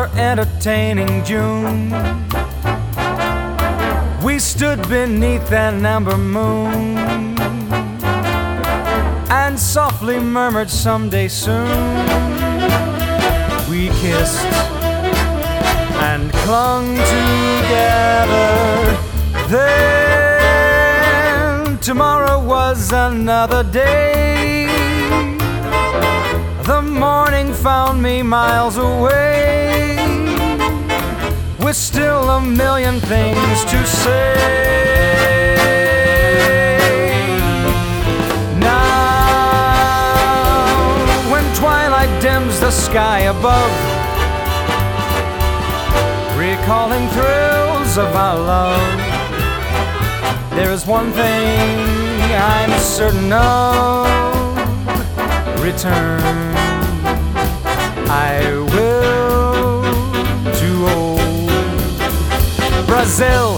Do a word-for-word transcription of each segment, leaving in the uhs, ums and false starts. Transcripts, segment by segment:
another entertaining June. We stood beneath an amber moon and softly murmured someday soon. We kissed and clung together. Then tomorrow was another day. The morning found me miles away, with still a million things to say. Now, when twilight dims the sky above, recalling thrills of our love, there is one thing I'm certain of: return. I will to old Brazil.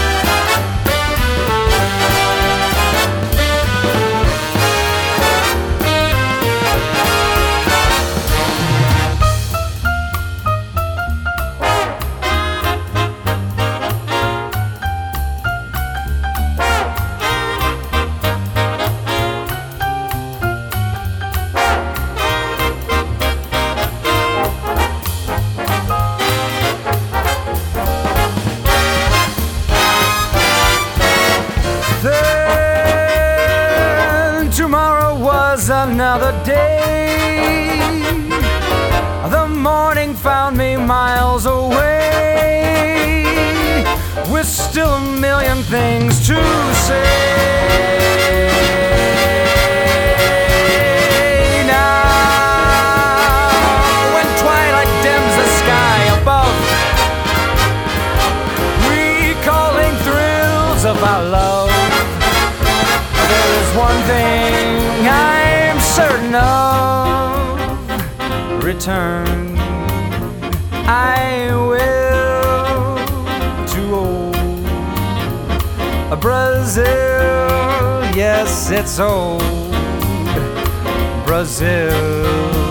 Tomorrow was another day. The morning found me miles away, with still a million things to say. Now, when twilight dims the sky above, recalling thrills of our love, there's one thing I'm certain of: return. I will to old Brazil. Yes, it's old Brazil.